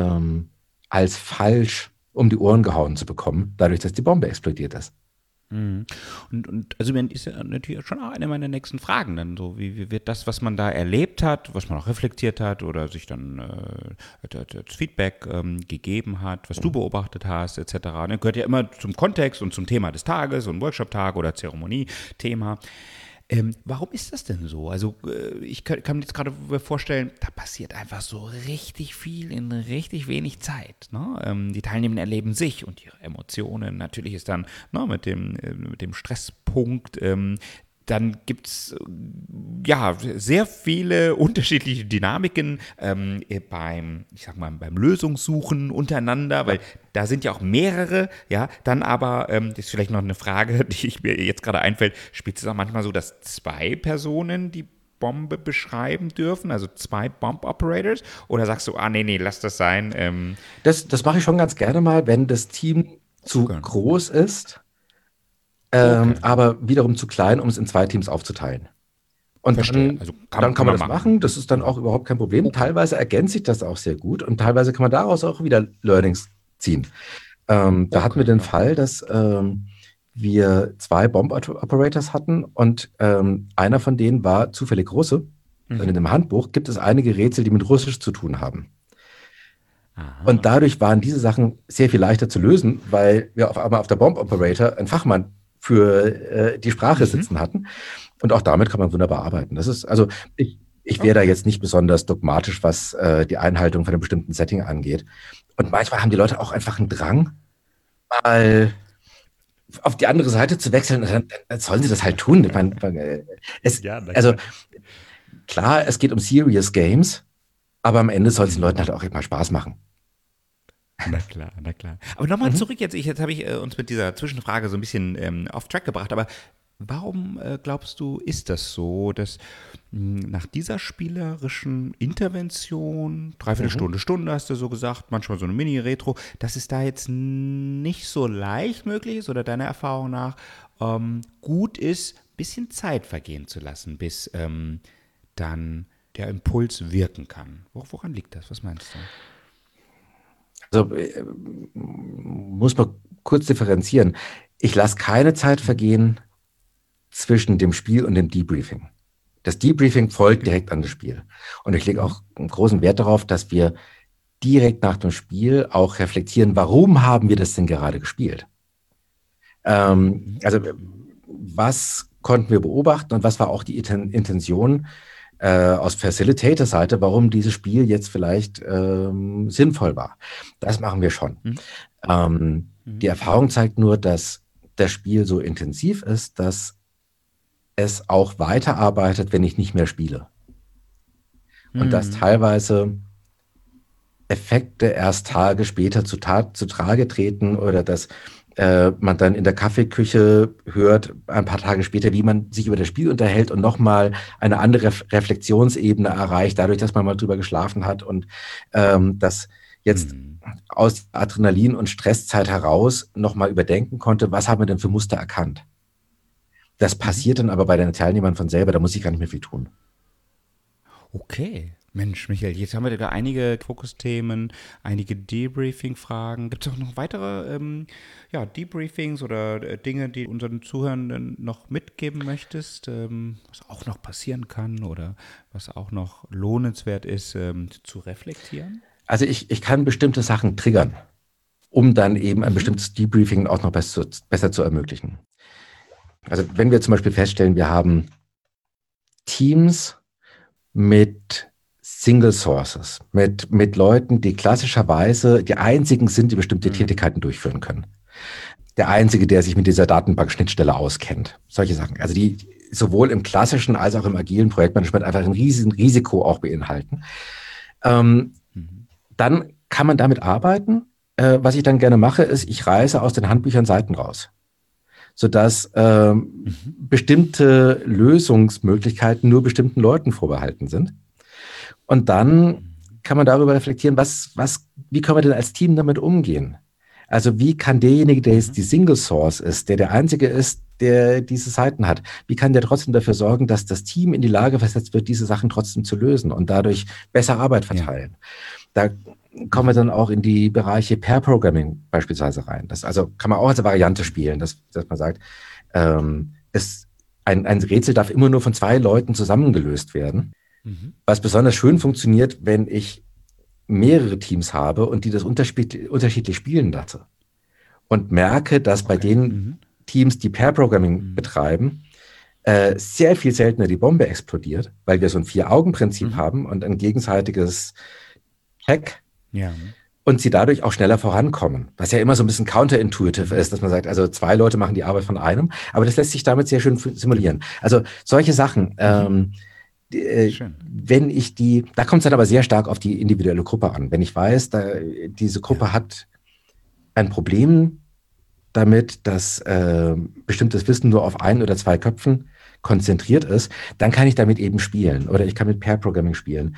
als falsch um die Ohren gehauen zu bekommen, dadurch, dass die Bombe explodiert ist. Und also ist ja natürlich schon auch eine meiner nächsten Fragen dann so, wie wird das, was man da erlebt hat, was man auch reflektiert hat oder sich dann als Feedback gegeben hat, was du beobachtet hast, etc. Das gehört ja immer zum Kontext und zum Thema des Tages, so ein Workshop-Tag oder Zeremonie-Thema. Warum ist das denn so? Also ich kann mir jetzt gerade vorstellen, da passiert einfach so richtig viel in richtig wenig Zeit. Ne? Die Teilnehmenden erleben sich und ihre Emotionen. Natürlich ist dann mit dem Stresspunkt, dann gibt es sehr viele unterschiedliche Dynamiken beim Lösungssuchen untereinander, weil da sind ja auch mehrere, dann aber, das ist vielleicht noch eine Frage, die ich mir jetzt gerade einfällt, spielt es auch manchmal so, dass 2 Personen die Bombe beschreiben dürfen, also 2 Bomb-Operators, oder sagst du, nee, lass das sein? Das mache ich schon ganz gerne mal, wenn das Team zu groß ist. Aber wiederum zu klein, um es in 2 Teams aufzuteilen. Und dann kann man das machen. Das ist dann auch überhaupt kein Problem. Okay. Teilweise ergänzt sich das auch sehr gut und teilweise kann man daraus auch wieder Learnings ziehen. Da hatten wir den Fall, dass wir 2 Bomb-Operators hatten und einer von denen war zufällig Russe. Und in dem Handbuch gibt es einige Rätsel, die mit Russisch zu tun haben. Aha. Und dadurch waren diese Sachen sehr viel leichter zu lösen, weil wir auf einmal auf der Bomb-Operator einen Fachmann für die Sprache sitzen hatten. Und auch damit kann man wunderbar arbeiten. Das ist, also ich wäre da jetzt nicht besonders dogmatisch, was die Einhaltung von einem bestimmten Setting angeht. Und manchmal haben die Leute auch einfach einen Drang, mal auf die andere Seite zu wechseln. Und dann sollen sie das halt tun. Ich meine, klar, es geht um Serious Games, aber am Ende soll es den Leuten halt auch mal Spaß machen. Na klar. Aber nochmal zurück jetzt habe ich uns mit dieser Zwischenfrage so ein bisschen off track gebracht, aber warum glaubst du, ist das so, dass nach dieser spielerischen Intervention, Dreiviertelstunde, hast du so gesagt, manchmal so eine Mini-Retro, dass es da jetzt nicht so leicht möglich ist oder deiner Erfahrung nach gut ist, ein bisschen Zeit vergehen zu lassen, bis dann der Impuls wirken kann? Woran liegt das? Was meinst du? Also muss man kurz differenzieren. Ich lasse keine Zeit vergehen zwischen dem Spiel und dem Debriefing. Das Debriefing folgt direkt an das Spiel. Und ich lege auch einen großen Wert darauf, dass wir direkt nach dem Spiel auch reflektieren, warum haben wir das denn gerade gespielt? Also was konnten wir beobachten und was war auch die Intention aus Facilitator-Seite, warum dieses Spiel jetzt vielleicht sinnvoll war. Das machen wir schon. Die Erfahrung zeigt nur, dass das Spiel so intensiv ist, dass es auch weiterarbeitet, wenn ich nicht mehr spiele. Und dass teilweise Effekte erst Tage später zu Trage treten oder dass man dann in der Kaffeeküche hört, ein paar Tage später, wie man sich über das Spiel unterhält und nochmal eine andere Reflexionsebene erreicht, dadurch, dass man mal drüber geschlafen hat und das jetzt aus Adrenalin- und Stresszeit heraus nochmal überdenken konnte, was haben wir denn für Muster erkannt. Das passiert dann aber bei den Teilnehmern von selber, da muss ich gar nicht mehr viel tun. Okay. Mensch, Michael, jetzt haben wir da einige Fokusthemen, einige Debriefing-Fragen. Gibt es auch noch weitere Debriefings oder Dinge, die unseren Zuhörenden noch mitgeben möchtest, was auch noch passieren kann oder was auch noch lohnenswert ist, zu reflektieren? Also ich kann bestimmte Sachen triggern, um dann eben ein bestimmtes Debriefing auch noch besser zu ermöglichen. Also wenn wir zum Beispiel feststellen, wir haben Teams mit Single Sources, mit Leuten, die klassischerweise die einzigen sind, die bestimmte Tätigkeiten durchführen können. Der Einzige, der sich mit dieser Datenbank-Schnittstelle auskennt. Solche Sachen. Also die sowohl im klassischen als auch im agilen Projektmanagement einfach ein riesen Risiko auch beinhalten. Dann kann man damit arbeiten. Was ich dann gerne mache, ist, ich reiße aus den Handbüchern Seiten raus, sodass bestimmte Lösungsmöglichkeiten nur bestimmten Leuten vorbehalten sind. Und dann kann man darüber reflektieren, wie können wir denn als Team damit umgehen? Also wie kann derjenige, der jetzt die Single Source ist, der Einzige ist, der diese Seiten hat, wie kann der trotzdem dafür sorgen, dass das Team in die Lage versetzt wird, diese Sachen trotzdem zu lösen und dadurch besser Arbeit verteilen? Da kommen wir dann auch in die Bereiche Pair-Programming beispielsweise rein. Das also kann man auch als Variante spielen, dass man sagt, ein Rätsel darf immer nur von 2 Leuten zusammengelöst werden. Was besonders schön funktioniert, wenn ich mehrere Teams habe und die das unterschiedlich spielen lasse. Und merke, dass bei den Teams, die Pair-Programming betreiben, sehr viel seltener die Bombe explodiert, weil wir so ein 4-Augen-Prinzip haben und ein gegenseitiges Check. Ja. Und sie dadurch auch schneller vorankommen. Was ja immer so ein bisschen counterintuitive ist, dass man sagt, also 2 Leute machen die Arbeit von einem, aber das lässt sich damit sehr schön simulieren. Also solche Sachen, wenn ich da kommt es dann aber sehr stark auf die individuelle Gruppe an. Wenn ich weiß, diese Gruppe hat ein Problem damit, dass bestimmtes Wissen nur auf 1 oder 2 Köpfen konzentriert ist, dann kann ich damit eben spielen. Oder ich kann mit Pair-Programming spielen.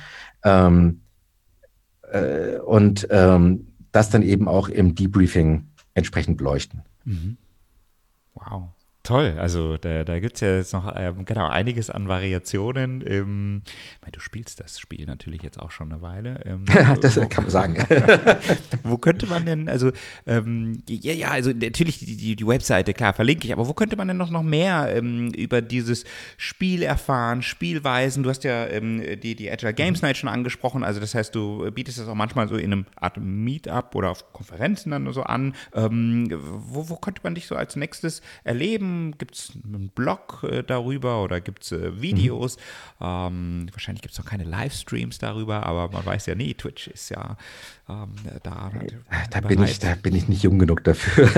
Das dann eben auch im Debriefing entsprechend beleuchten. Wow. Toll, also da gibt es ja jetzt noch einiges an Variationen. Ich meine, du spielst das Spiel natürlich jetzt auch schon eine Weile. Das kann man sagen. Wo könnte man denn, also also natürlich die Webseite, klar, verlinke ich, aber wo könnte man denn noch mehr über dieses Spiel erfahren, Spielweisen? Du hast ja die Agile Games Night schon angesprochen, also das heißt, du bietest das auch manchmal so in einem Art Meetup oder auf Konferenzen dann so an. Wo könnte man dich so als nächstes erleben? Gibt es einen Blog darüber oder gibt es Videos? Wahrscheinlich gibt es noch keine Livestreams darüber, aber man weiß ja nie, Twitch ist ja da. Da bin ich nicht jung genug dafür.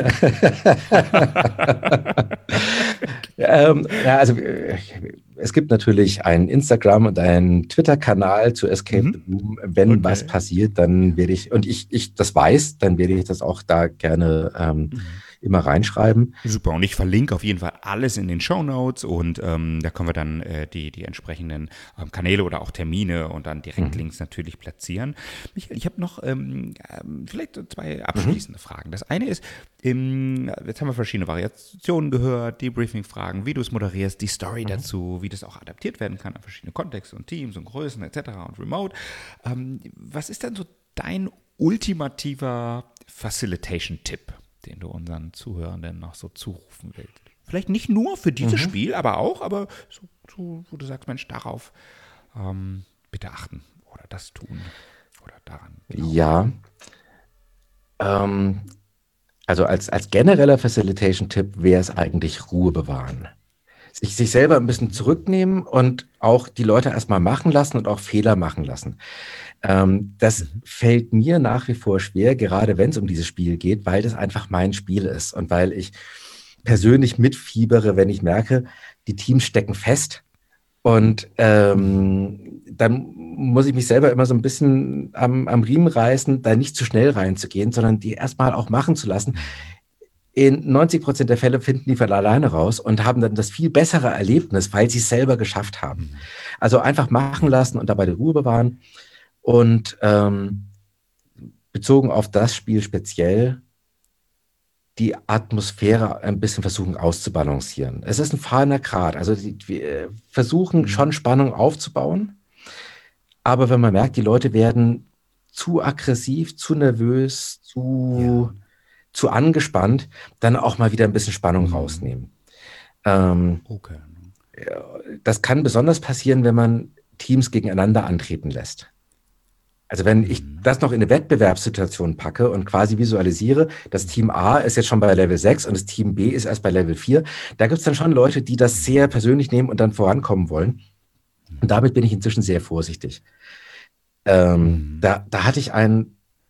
Es gibt natürlich einen Instagram- und einen Twitter-Kanal zu Escape the Room. Wenn was passiert, dann werde ich, und ich das weiß, dann werde ich das auch da gerne immer reinschreiben. Super, und ich verlinke auf jeden Fall alles in den Shownotes und da können wir dann die entsprechenden Kanäle oder auch Termine und dann Direktlinks natürlich platzieren. Michael, ich habe noch vielleicht 2 abschließende Fragen. Das eine ist, jetzt haben wir verschiedene Variationen gehört, Debriefing-Fragen, wie du es moderierst, die Story dazu, wie das auch adaptiert werden kann an verschiedene Kontexte und Teams und Größen etc. und Remote. Was ist denn so dein ultimativer Facilitation-Tipp, den du unseren Zuhörenden noch so zurufen willst? Vielleicht nicht nur für dieses Spiel, aber so, wo du sagst, Mensch, darauf bitte achten oder das tun oder daran glauben. Ja, also als genereller Facilitation-Tipp wäre es eigentlich Ruhe bewahren. Sich selber ein bisschen zurücknehmen und auch die Leute erstmal machen lassen und auch Fehler machen lassen. Das fällt mir nach wie vor schwer, gerade wenn es um dieses Spiel geht, weil das einfach mein Spiel ist und weil ich persönlich mitfiebere, wenn ich merke, die Teams stecken fest und dann muss ich mich selber immer so ein bisschen am Riemen reißen, da nicht zu schnell reinzugehen, sondern die erstmal auch machen zu lassen. In 90% der Fälle finden die von alleine raus und haben dann das viel bessere Erlebnis, weil sie es selber geschafft haben. Also einfach machen lassen und dabei die Ruhe bewahren. Und bezogen auf das Spiel speziell, die Atmosphäre ein bisschen versuchen auszubalancieren. Es ist ein feiner Grat. Also wir versuchen schon Spannung aufzubauen, aber wenn man merkt, die Leute werden zu aggressiv, zu nervös, zu angespannt, dann auch mal wieder ein bisschen Spannung rausnehmen. Okay. Das kann besonders passieren, wenn man Teams gegeneinander antreten lässt. Also wenn ich das noch in eine Wettbewerbssituation packe und quasi visualisiere, das Team A ist jetzt schon bei Level 6 und das Team B ist erst bei Level 4, da gibt es dann schon Leute, die das sehr persönlich nehmen und dann vorankommen wollen. Und damit bin ich inzwischen sehr vorsichtig. Da hatte ich ein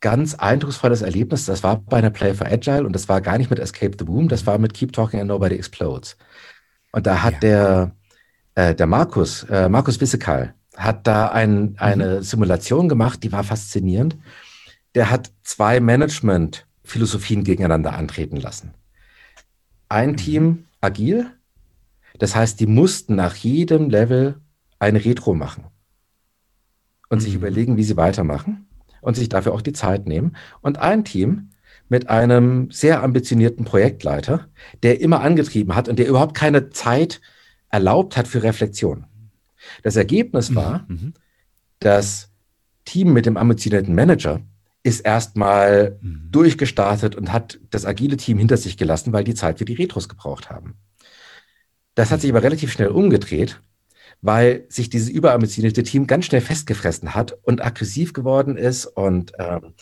ganz eindrucksvolles Erlebnis. Das war bei einer Play for Agile und das war gar nicht mit Escape the Boom, das war mit Keep Talking and Nobody Explodes. Und da hat der Markus Wissekal, hat da eine Simulation gemacht, die war faszinierend. Der hat 2 Management-Philosophien gegeneinander antreten lassen. Ein Team agil, das heißt, die mussten nach jedem Level eine Retro machen und sich überlegen, wie sie weitermachen und sich dafür auch die Zeit nehmen. Und ein Team mit einem sehr ambitionierten Projektleiter, der immer angetrieben hat und der überhaupt keine Zeit erlaubt hat für Reflexion. Das Ergebnis war, das Team mit dem ambitionierten Manager ist erstmal durchgestartet und hat das agile Team hinter sich gelassen, weil die Zeit für die Retros gebraucht haben. Das hat sich aber relativ schnell umgedreht, weil sich dieses überambitionierte Team ganz schnell festgefressen hat und aggressiv geworden ist und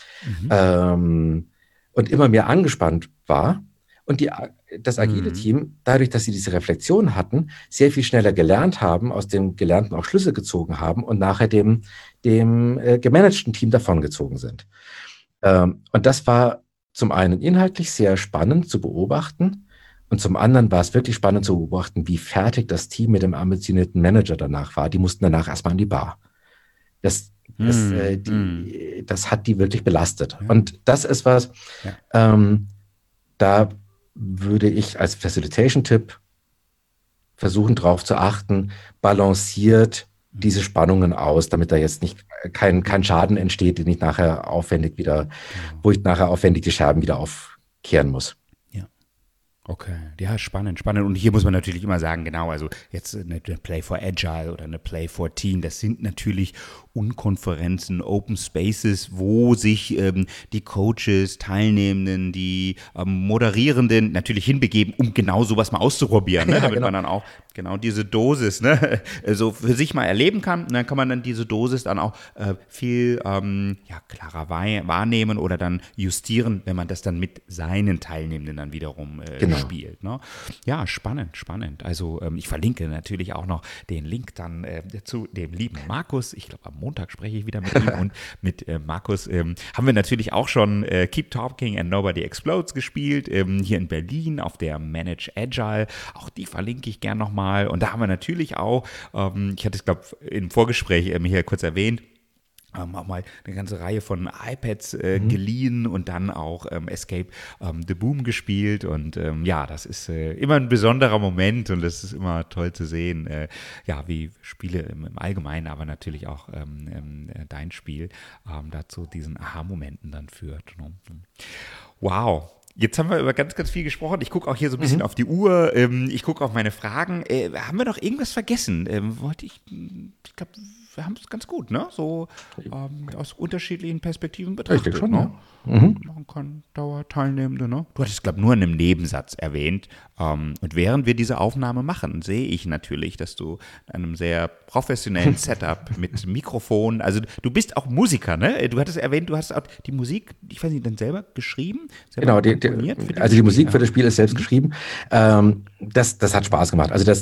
immer mehr angespannt war. Und das agile Team, dadurch, dass sie diese Reflexion hatten, sehr viel schneller gelernt haben, aus dem Gelernten auch Schlüsse gezogen haben und nachher dem gemanagten Team davongezogen sind. Und das war zum einen inhaltlich sehr spannend zu beobachten und zum anderen war es wirklich spannend zu beobachten, wie fertig das Team mit dem ambitionierten Manager danach war. Die mussten danach erstmal an die Bar. Das hat die wirklich belastet. Ja. Und das ist was, da würde ich als Facilitation-Tipp versuchen, darauf zu achten, balanciert diese Spannungen aus, damit da jetzt nicht kein Schaden entsteht, den ich nachher aufwendig wo ich nachher aufwendig die Scherben wieder aufkehren muss. Okay, ja, spannend. Und hier muss man natürlich immer sagen, genau, also jetzt eine Play for Agile oder eine Play for Team, das sind natürlich Unkonferenzen, Open Spaces, wo sich die Coaches, Teilnehmenden, die Moderierenden natürlich hinbegeben, um genau sowas mal auszuprobieren, ne? Damit man dann auch genau diese Dosis, ne, so für sich mal erleben kann. Und dann kann man dann diese Dosis dann auch viel klarer wahrnehmen oder dann justieren, wenn man das dann mit seinen Teilnehmenden dann wiederum spielt. Ne? Ja, spannend. Also ich verlinke natürlich auch noch den Link dann zu dem lieben Markus. Ich glaube, am Montag spreche ich wieder mit ihm und mit Markus haben wir natürlich auch schon Keep Talking and Nobody Explodes gespielt, hier in Berlin auf der Manage Agile. Auch die verlinke ich gern nochmal. Und da haben wir natürlich auch, ich hatte es, glaube ich, im Vorgespräch hier kurz erwähnt, auch mal eine ganze Reihe von iPads geliehen und dann auch Escape the Boom gespielt und das ist immer ein besonderer Moment und das ist immer toll zu sehen, wie Spiele im Allgemeinen, aber natürlich auch dein Spiel dazu diesen Aha-Momenten dann führt. Ne? Wow. Jetzt haben wir über ganz, ganz viel gesprochen. Ich gucke auch hier so ein bisschen auf die Uhr. Ich gucke auf meine Fragen. Haben wir noch irgendwas vergessen? Ich glaube, wir haben es ganz gut, ne? So aus unterschiedlichen Perspektiven betrachtet. Richtig schon, ne? Man kann Dauerteilnehmende, ne? Du hattest, glaube ich, nur in einem Nebensatz erwähnt. Und während wir diese Aufnahme machen, sehe ich natürlich, dass du in einem sehr professionellen Setup mit Mikrofon, also du bist auch Musiker, ne? Du hattest erwähnt, du hast auch die Musik, ich weiß nicht, dann selber geschrieben? Selber die Musik für das Spiel ist selbst geschrieben. Das hat Spaß gemacht. Also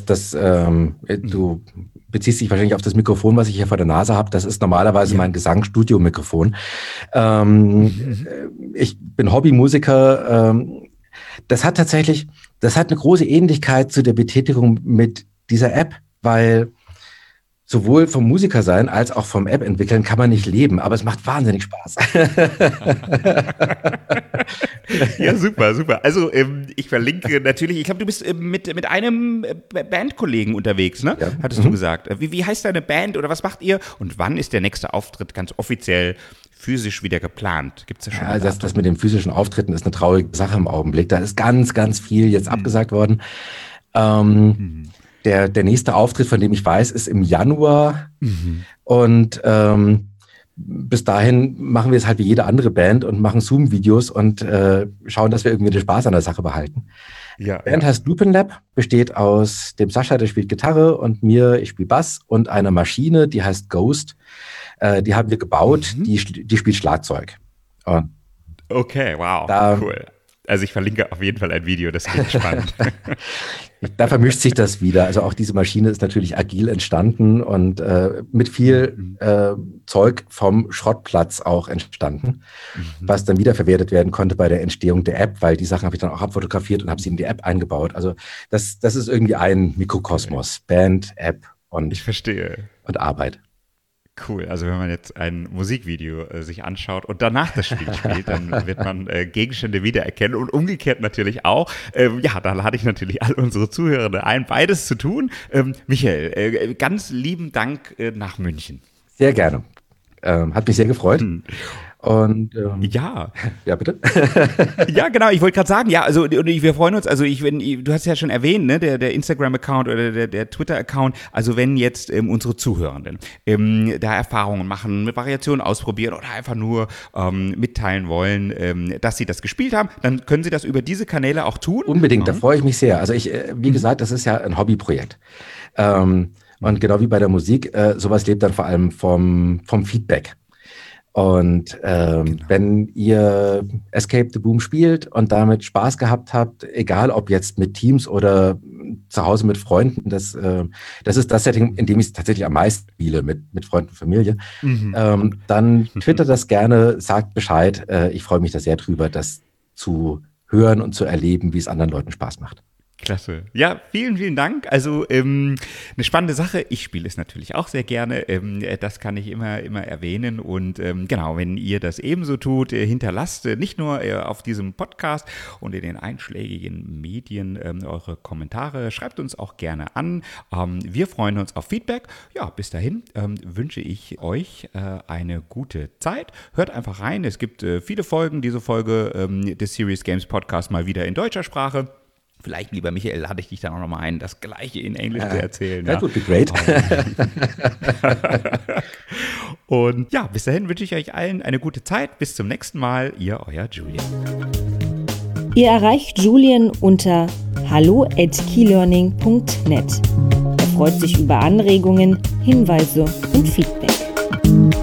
du beziehst dich wahrscheinlich auf das Mikrofon, was ich hier vor der Nase habe. Das ist normalerweise mein Gesangsstudio-Mikrofon. Ich bin Hobbymusiker. Das hat eine große Ähnlichkeit zu der Betätigung mit dieser App, weil sowohl vom Musiker sein als auch vom App entwickeln kann man nicht leben, aber es macht wahnsinnig Spaß. Ja, super. Also ich verlinke natürlich, ich glaube, du bist mit einem Bandkollegen unterwegs, ne? Ja. Hattest du gesagt. Wie heißt deine Band oder was macht ihr? Und wann ist der nächste Auftritt ganz offiziell physisch wieder geplant? Gibt's ja schon. Ja, das mit den physischen Auftritten ist eine traurige Sache im Augenblick. Da ist ganz, ganz viel jetzt abgesagt worden. Der nächste Auftritt, von dem ich weiß, ist im Januar. Und bis dahin machen wir es halt wie jede andere Band und machen Zoom-Videos und schauen, dass wir irgendwie den Spaß an der Sache behalten. Die Band heißt Lupin Lab, besteht aus dem Sascha, der spielt Gitarre, und mir, ich spiele Bass, und einer Maschine, die heißt Ghost. Die haben wir gebaut, die spielt Schlagzeug. Und okay, wow, cool. Also ich verlinke auf jeden Fall ein Video, das klingt spannend. Da vermischt sich das wieder. Also auch diese Maschine ist natürlich agil entstanden und mit viel Zeug vom Schrottplatz auch entstanden, was dann wiederverwertet werden konnte bei der Entstehung der App, weil die Sachen habe ich dann auch abfotografiert und habe sie in die App eingebaut. Also das ist irgendwie ein Mikrokosmos. Band, App und, ich verstehe. Und Arbeit. Cool, also wenn man jetzt ein Musikvideo sich anschaut und danach das Spiel spielt, dann wird man Gegenstände wiedererkennen und umgekehrt natürlich auch. Ja, da lade ich natürlich all unsere Zuhörende ein, beides zu tun. Michael, ganz lieben Dank nach München. Sehr gerne. Hat mich sehr gefreut. Und ja, bitte. Ja, genau. Ich wollte gerade sagen, ja, also wir freuen uns. Also du hast ja schon erwähnt, ne, der Instagram-Account oder der Twitter-Account. Also wenn jetzt unsere Zuhörenden da Erfahrungen machen, mit Variationen ausprobieren oder einfach nur mitteilen wollen, dass sie das gespielt haben, dann können sie das über diese Kanäle auch tun. Unbedingt. Da freue ich mich sehr. Also wie gesagt, das ist ja ein Hobbyprojekt. Und genau wie bei der Musik, sowas lebt dann vor allem vom Feedback. Und wenn ihr Escape the Boom spielt und damit Spaß gehabt habt, egal ob jetzt mit Teams oder zu Hause mit Freunden, das ist das Setting, in dem ich tatsächlich am meisten spiele, mit Freunden und Familie, dann twittert das gerne, sagt Bescheid. Ich freue mich da sehr drüber, das zu hören und zu erleben, wie es anderen Leuten Spaß macht. Klasse. Ja, vielen, vielen Dank. Also eine spannende Sache. Ich spiele es natürlich auch sehr gerne. Das kann ich immer erwähnen. Und genau, wenn ihr das ebenso tut, hinterlasst nicht nur auf diesem Podcast und in den einschlägigen Medien eure Kommentare. Schreibt uns auch gerne an. Wir freuen uns auf Feedback. Ja, bis dahin wünsche ich euch eine gute Zeit. Hört einfach rein. Es gibt viele Folgen. Diese Folge des Serious Games Podcast mal wieder in deutscher Sprache. Vielleicht, lieber Michael, lade ich dich dann auch nochmal ein, das Gleiche in Englisch zu erzählen. That would be great. Und ja, bis dahin wünsche ich euch allen eine gute Zeit. Bis zum nächsten Mal. Ihr, euer Julian. Ihr erreicht Julian unter hallo@keylearning.net. Er freut sich über Anregungen, Hinweise und Feedback.